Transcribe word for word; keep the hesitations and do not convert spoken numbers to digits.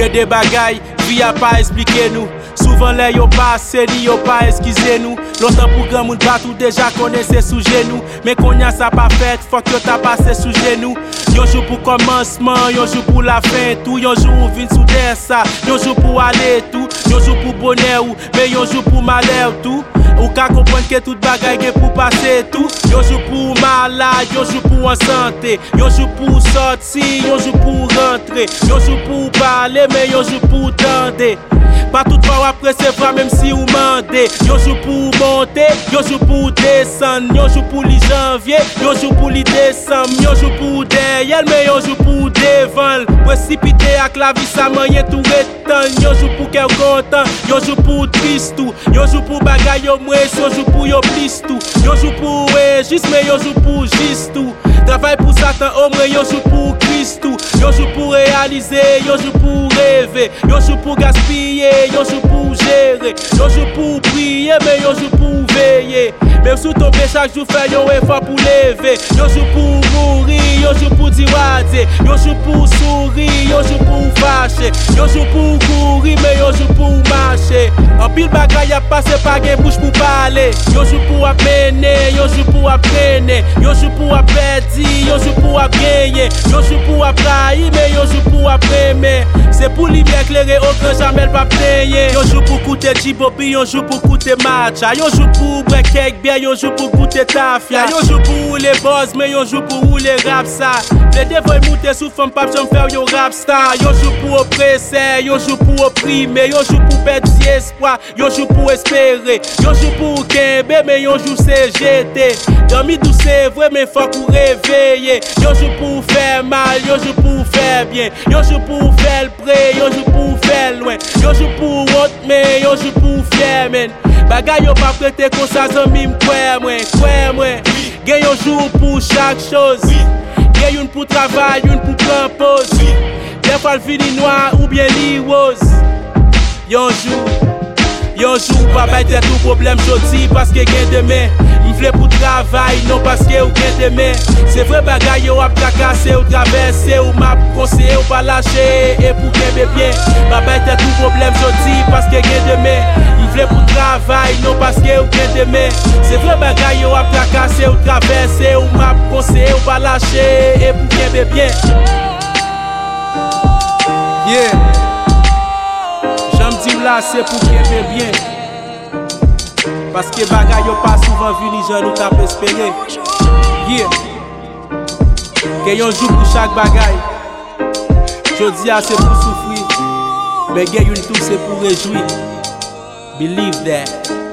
gen des bagailles, vie a pas expliqué nous. Souvent les yo passé ni yo pas excusé nous. Longtemps pour grand monde pas tout déjà connaissait sous genou. Mais qu'on y a ça pas fait, faut que t'as passé sous genou. Yon jour pour commencement, yon jour pour la fin tout. Yon jour vin sous terre ça, yon jour pour aller tout. Yon jour pour bonheur ou, mais yon jour pour malheur tout. Ou ka comprendre que tout bagaille gen pour passer tout. Yon jour pour malade, yon jour pour en santé. Yon jour pour sortir, yon jour pour rentrer. Yon jour pour parler, mais yon jour pour tendre. Pas tout fois après c'est vrai même si ou mandé. Yon jour pour monter, yon jour pour descendre. Yon jour pour li janvier, yon jour pour li décembre. Yon jour pour derrière, mais yon jour pour devant. Précipité ak la vie ça moyen tout retan. Yon jour pour qu'elle content, yon jour pour triste tout. Yon jour pour bagaille yo moins, yon jour pour yo plus tout. Yon jour pour juste mais yon jour pour juste tout. Travail pour Satan au moins yon jour pour Christ tout. Yon jour pour réaliser, yon jour pour rêver. Yon jour pour gaspiller, yon jour pour gérer. Yon jour pour prier, mais yon jour pour veiller. Même sous tomber chaque jour faire yon effort pour lever. Yon jour pour mourir, yon jour pour diwader. Yon jour pour sourire, yon jour pour fâcher. Yon jour pour courir, mais yon jour pour marcher. En pile bagaille a passé par gen bouche pour parler. Yon jour pour appeler, yon jour pour apprendre. Yon jour pour perdre, yon jour pour gagner. Yon jour pour trahir, mais yon jour pour aimer. C'est pour lui bien éclairer, aucun jamais pas payer. Yon jour pour coûter Djibobi, yon jour pour coûter matcha. Yon jour pour break cake bien, yon jour pour goûter tafia. Yon jour pour les boss, mais yon jour pour les rap ça. Les dévots monter sous femme pas j'en faire yon rap star. Yon jour pour oppresser, yon jour pour opprimer. Yon jour pour perdre espoir, yon jour pour espérer. Yon jour pour kembe, mais yon jour c'est jeter. Dormi tout c'est vrai, mais faut qu'on réveiller. Yon jour pour faire mal, yon jour pour faire bien. Yon jour pour faire le près, yon jour pour faire loin. Yon jour pour honte, mais yon jour pour fier men. Bagay yo pas prêté comme ça, zami m'kwe mwen, kwe mwen. Gen yon jour pour chaque chose. Gen yon pour travail, yon pour prendre pause. Des fois le fini noir ou bien li rose. Yon jour, yon jour pas bête tout problème jodi parce que gen demain. M'vle pour travail, non parce que ou gen demain. C'est vrai bagay yo ap tracasser ou traverser ou m'a conseiller ou pas lâcher et pour kembe bien. Pas bête tout problème jodi parce que gen demain. M'vle pour travail, non parce que ou gen demain. C'est vrai bagay yo ap tracasser ou traverser ou m'a conseiller ou pas lâcher et pour kembe bien. Yeah. J'aime dire là c'est pour kembe bien. Parce que bagay yo pas souvent vini j'en nous t'a espéré. Yeah. Que yon jour pour chaque bagay. Jodi a c'est pour souffrir. Mais gen yon tout c'est pour réjouir. Believe that.